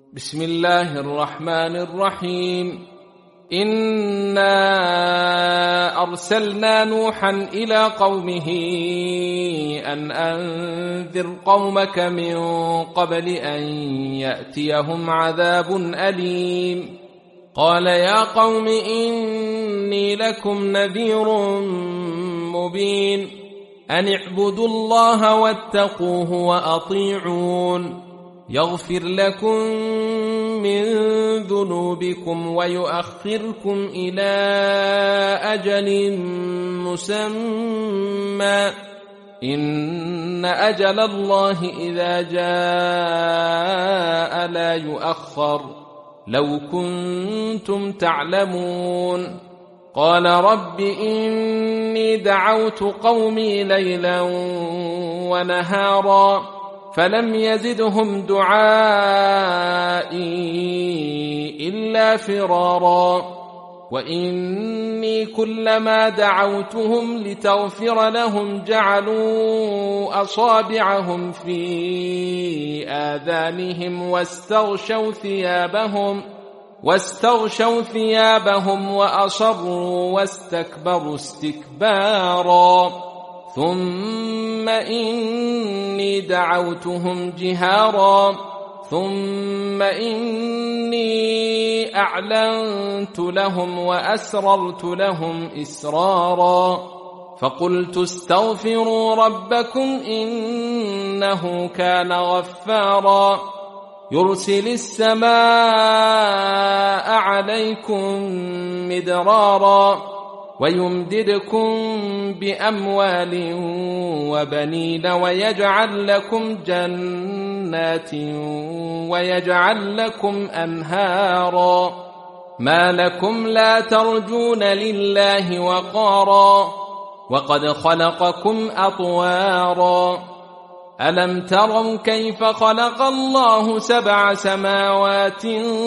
بسم الله الرحمن الرحيم. إنا أرسلنا نوحا إلى قومه أن أنذر قومك من قبل أن يأتيهم عذاب أليم. قال يا قوم إني لكم نذير مبين أن اعبدوا الله واتقوه وأطيعون يغفر لكم من ذنوبكم ويؤخركم إلى أجل مسمى إن أجل الله إذا جاء لا يؤخر لو كنتم تعلمون. قال رب إني دعوت قومي ليلا ونهارا فلم يزدهم دعائي إلا فرارا وإني كلما دعوتهم لتغفر لهم جعلوا أصابعهم في آذانهم واستغشوا ثيابهم وأصروا واستكبروا استكبارا ثم إني دعوتهم جهارا ثم إني أعلنت لهم وأسررت لهم إسرارا فقلت استغفروا ربكم إنه كان غفارا يرسل السماء عليكم مدرارا ويمددكم بأموال وبنين ويجعل لكم جنات ويجعل لكم أنهارا ما لكم لا ترجون لله وقارا وقد خلقكم أطوارا ألم تروا كيف خلق الله 7 سماوات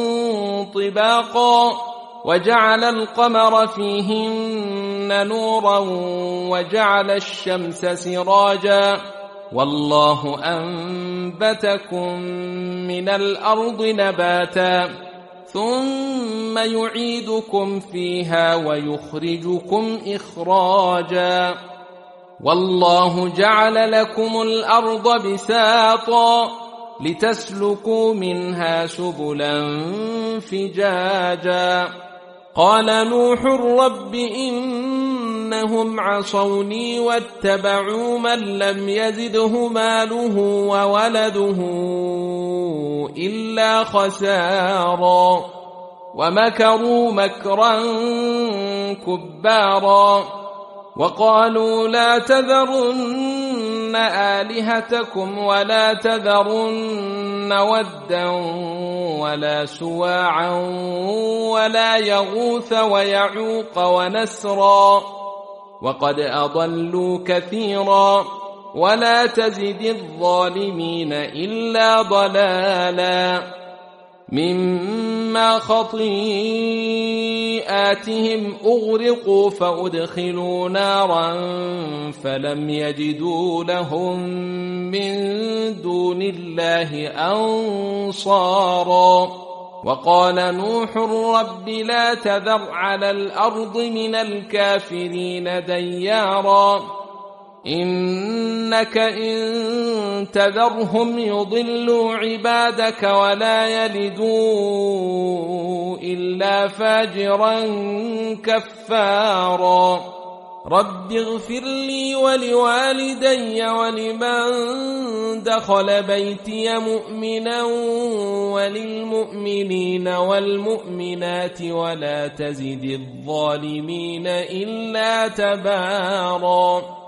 طباقا وجعل القمر فيهن نورا وجعل الشمس سراجا والله أنبتكم من الأرض نباتا ثم يعيدكم فيها ويخرجكم إخراجا والله جعل لكم الأرض بساطا لتسلكوا منها سبلا فجاجا قال نوح رب إنهم عصوني واتبعوا من لم يزده ماله وولده إلا خسارا ومكروا مكرا كبارا وقالوا لا تذرن آلهتكم ولا تذرن ودا ولا سواعا ولا يغوث ويعوق ونسرا وقد أضلوا كثيرا ولا تزد الظالمين إلا ضلالا مما خطيئاتهم أغرقوا فأدخلوا نارا فلم يجدوا لهم من دون الله أنصارا وقال نوح رب لا تذر على الأرض من الكافرين ديارا إنك إن تذرهم يضلوا عبادك ولا يلدوا إلا فاجرا كفارا رب اغفر لي ولوالدي ولمن دخل بيتي مؤمنا وللمؤمنين والمؤمنات ولا تزد الظالمين إلا تبارا